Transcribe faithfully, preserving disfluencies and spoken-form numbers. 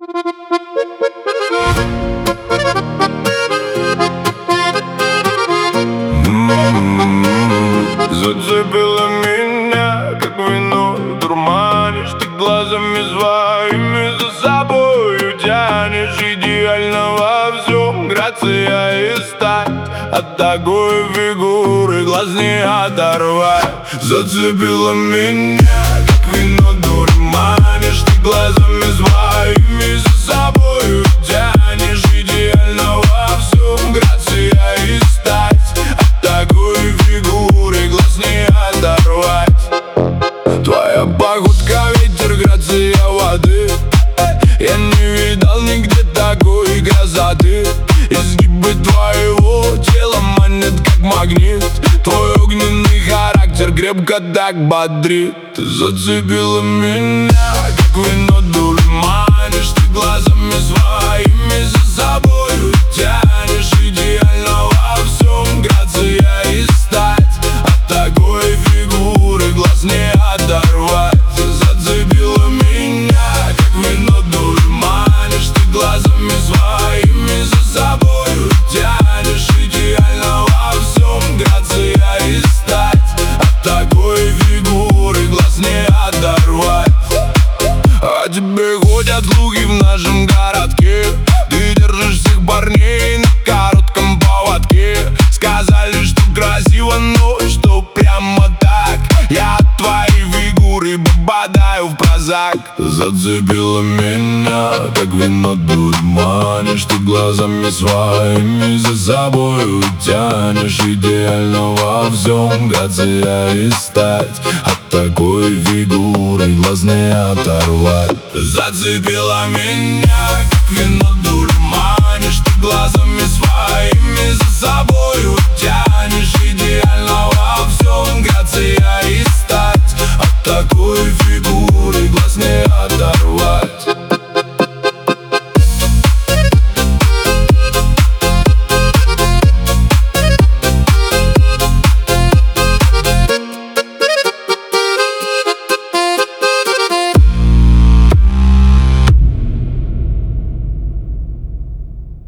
Зацепила меня, как вино, дурманишь. Ты глазами своими за собою тянешь. Идеально во всем, грация и стать. От такой фигуры глаз не оторвать. Зацепила меня, как вино, дурманишь. Ты глазами своими за собою тянешь. Идеально во всем, грация и стать. От такой фигуры глаз не оторвать. Твоя походка, ветер, грация воды. Я не видал нигде такой красоты. Изгибы твоего тела манят, как магнит. Твой огненный характер крепко так бодрит. Ты зацепила меня, как вино, дурманишь. Ты глазами своими за собою тянешь. Идеально во всем, грация и стать. От такой фигуры глаз не оторвать. Ты зацепила меня, как вино, дурманишь. Ты глазами своими за собою тянешь. Идеально во всем, грация и стать. От такой фигуры глаз не оторвать. О тебе ходят слухи в нашем городке. Ты держишь всех парней на коротком поводке. Сказали, что красиво, но что прямо так. Я от твоей фигуры попадаю в прозак. Зацепила меня, как вино, дурманишь. Ты глазами своими за собою тянешь. Идеально во всем, грация и стать. От такой фигуры глаз не оторвать. Зацепила меня, как вино, дурманишь. Ты глазами